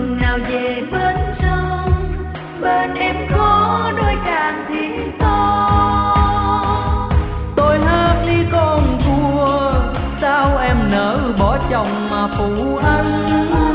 đường nào về bên sông, bên em có đôi càng thiên to. Tôi hát ly con cua, sao em nỡ bỏ chồng mà phụ anh.